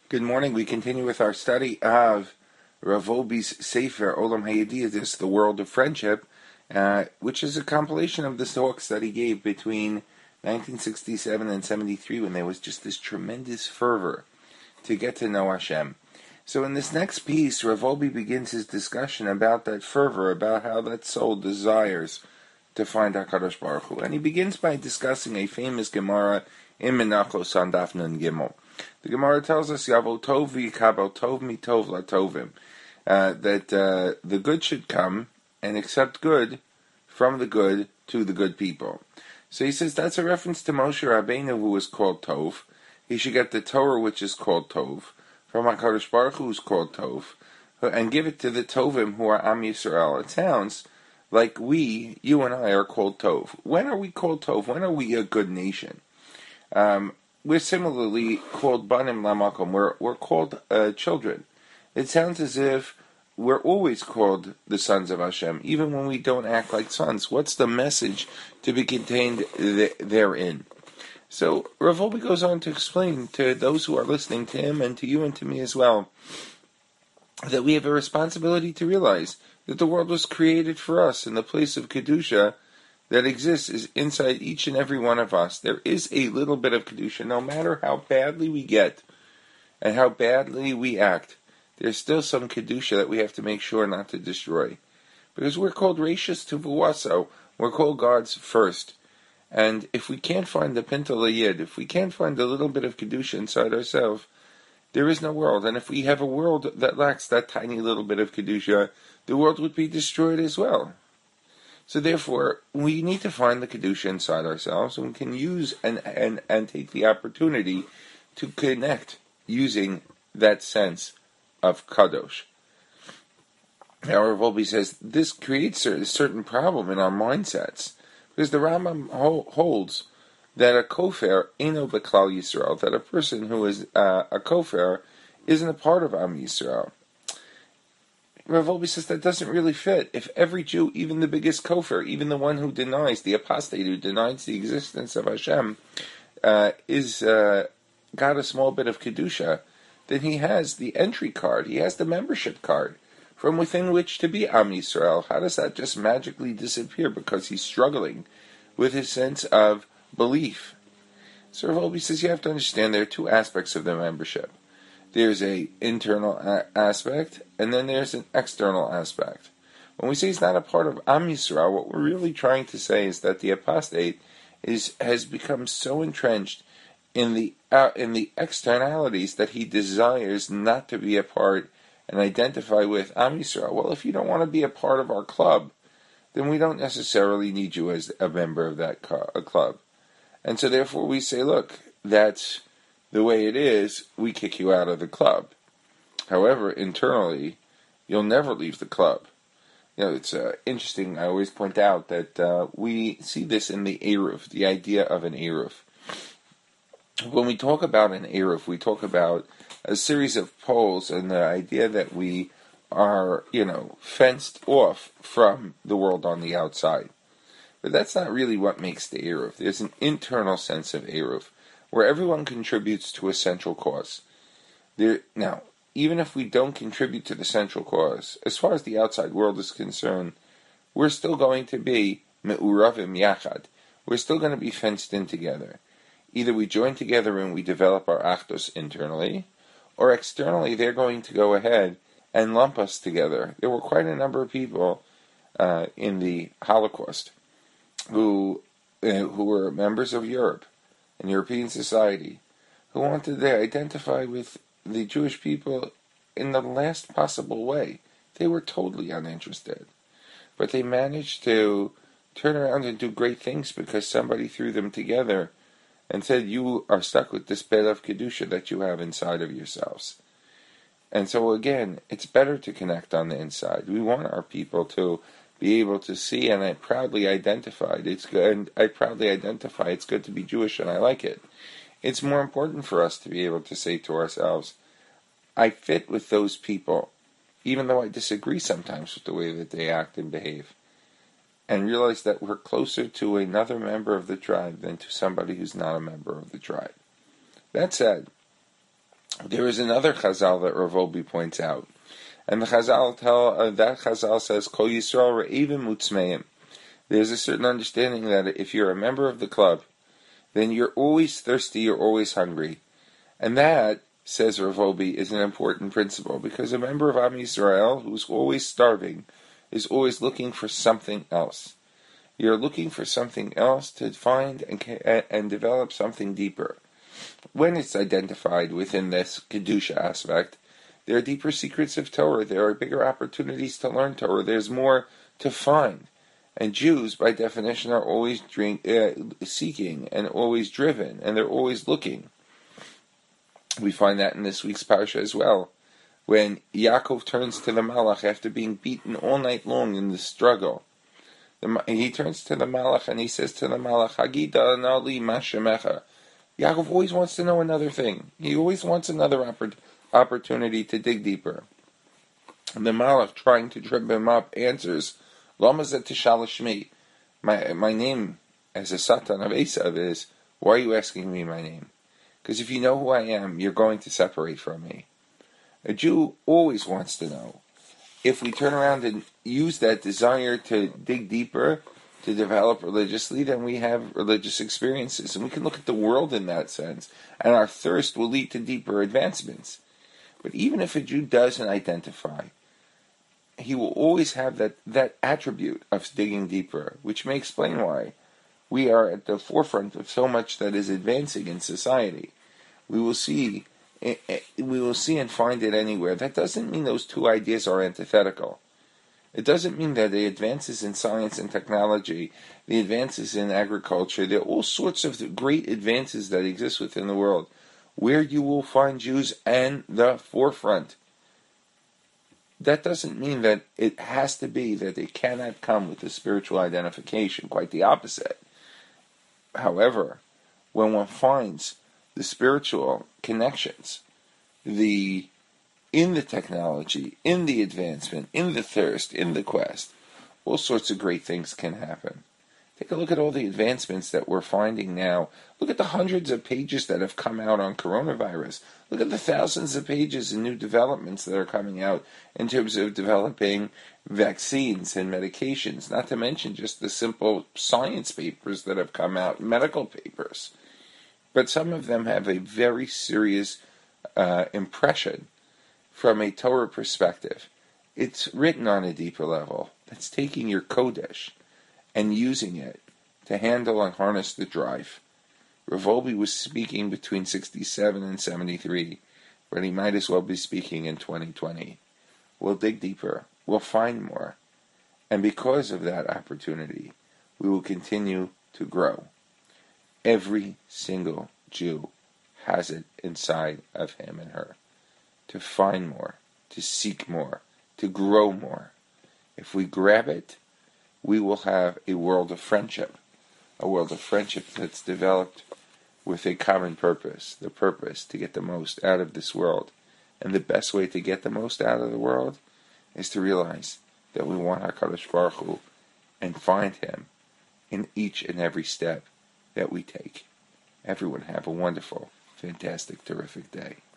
Good morning. We continue with our study of Rav Wolbe's Sefer Olam Hayediyah, The World of Friendship, which is a compilation of the talks that he gave between 1967 and 73 when there was just this tremendous fervor to get to know Hashem. So in this next piece, Rav Wolbe begins his discussion about that fervor, about how that soul desires to find HaKadosh Baruch Hu. And he begins by discussing a famous Gemara in Menachos on Daf Nun Gimel. The Gemara tells us, Yavo Tov v'yikabel Tov mitov latovim, that the good should come and accept good from the good to the good people. So he says that's a reference to Moshe Rabbeinu, who was called Tov. He should get the Torah, which is called Tov, from HaKadosh Baruch Hu, who is called Tov, and give it to the Tovim, who are Am Yisrael. It sounds like you and I, are called Tov. When are we called Tov? When are we a good nation? We're similarly called Banim Lamakom. We're called children. It sounds as if we're always called the sons of Hashem, even when we don't act like sons. What's the message to be contained therein? So Rav Wolbe goes on to explain to those who are listening to him and to you and to me as well, that we have a responsibility to realize that the world was created for us, and the place of Kedusha that exists is inside each and every one of us. There is a little bit of Kedusha. No matter how badly we get and how badly we act, there's still some Kedusha that we have to make sure not to destroy. Because we're called Rashis Tevuaso. We're called God's first. And if we can't find the Pintel Yid, if we can't find a little bit of Kedusha inside ourselves, there is no world. And if we have a world that lacks that tiny little bit of Kedusha, the world would be destroyed as well. So therefore, we need to find the Kedusha inside ourselves, and we can use and take the opportunity to connect using that sense of Kadosh. Now, Rav Wolbe says this creates a certain problem in our mindsets, because the Rambam holds that a kofer eno beklal Yisrael, that a person who is a kofer isn't a part of Am Yisrael. Rav Wolbe says that doesn't really fit. If every Jew, even the biggest kofar, even the one who denies, the apostate who denies the existence of Hashem, is got a small bit of Kedusha, then he has the entry card, he has the membership card, from within which to be Am Yisrael. How does that just magically disappear because he's struggling with his sense of belief? So Rav Wolbe says you have to understand there are two aspects of the membership. There's an internal aspect, and then there's an external aspect. When we say he's not a part of Am Yisrael, what we're really trying to say is that the apostate has become so entrenched in the externalities that he desires not to be a part and identify with Am Yisrael. Well, if you don't want to be a part of our club, then we don't necessarily need you as a member of that club. And so therefore we say, look, that's the way it is, we kick you out of the club. However, internally, you'll never leave the club. You know, it's interesting, I always point out that we see this in the Eruv, the idea of an Eruv. When we talk about an Eruv, we talk about a series of poles and the idea that we are, fenced off from the world on the outside. But that's not really what makes the Eruv. There's an internal sense of Eruv, where everyone contributes to a central cause. Now, even if we don't contribute to the central cause, as far as the outside world is concerned, we're still going to be me'uravim yachad. We're still going to be fenced in together. Either we join together and we develop our achdus internally, or externally they're going to go ahead and lump us together. There were quite a number of people in the Holocaust who were members of Europe and European society, who wanted to identify with the Jewish people in the last possible way. They were totally uninterested. But they managed to turn around and do great things because somebody threw them together and said, you are stuck with this bed of Kedusha that you have inside of yourselves. And so again, it's better to connect on the inside. We want our people to be able to see, and I proudly identified. It's good, and I proudly identify it's good to be Jewish, and I like it. It's more important for us to be able to say to ourselves, I fit with those people, even though I disagree sometimes with the way that they act and behave, and realize that we're closer to another member of the tribe than to somebody who's not a member of the tribe. That said, There is another Chazal that Rav Wolbe points out, and the Chazal that Chazal says, Kol Yisrael Re'evim Utzmeim. There's a certain understanding that if you're a member of the club, then you're always thirsty, you're always hungry. And that, says Rav Wolbe, is an important principle, because a member of Am Yisrael who's always starving is always looking for something else. You're looking for something else to find and develop something deeper. When it's identified within this Kedusha aspect, there are deeper secrets of Torah, there are bigger opportunities to learn Torah, there's more to find. And Jews, by definition, are always seeking and always driven, and they're always looking. We find that in this week's parsha as well, when Yaakov turns to the Malach after being beaten all night long in the struggle. He turns to the Malach and he says to the Malach, Hagida nali ma shemecha. Yaakov always wants to know another thing. He always wants another opportunity to dig deeper. And the Malach, trying to trip him up, answers, Lama zet tishal shmi. My name as a Satan of Esav is, why are you asking me my name? Because if you know who I am, you're going to separate from me. A Jew always wants to know. If we turn around and use that desire to dig deeper, to develop religiously, then we have religious experiences. And we can look at the world in that sense. And our thirst will lead to deeper advancements. But even if a Jew doesn't identify, he will always have that attribute of digging deeper, which may explain why we are at the forefront of so much that is advancing in society. We will see and find it anywhere. That doesn't mean those two ideas are antithetical. It doesn't mean that the advances in science and technology, the advances in agriculture, there are all sorts of great advances that exist within the world, where you will find Jews in the forefront. That doesn't mean that it has to be that it cannot come with a spiritual identification. Quite the opposite. However, when one finds the spiritual connections, in the technology, in the advancement, in the thirst, in the quest, all sorts of great things can happen. Take a look at all the advancements that we're finding now. Look at the hundreds of pages that have come out on coronavirus. Look at the thousands of pages and new developments that are coming out in terms of developing vaccines and medications, not to mention just the simple science papers that have come out, medical papers. But some of them have a very serious impression from a Torah perspective. It's written on a deeper level. It's taking your Kodesh and using it to handle and harness the drive. Rav Wolbe was speaking between 67 and 73, but he might as well be speaking in 2020. We'll dig deeper. We'll find more. And because of that opportunity, we will continue to grow. Every single Jew has it inside of him and her to find more, to seek more, to grow more. If we grab it, we will have a world of friendship that's developed with a common purpose, the purpose to get the most out of this world. And the best way to get the most out of the world is to realize that we want HaKadosh Baruch Hu and find Him in each and every step that we take. Everyone have a wonderful, fantastic, terrific day.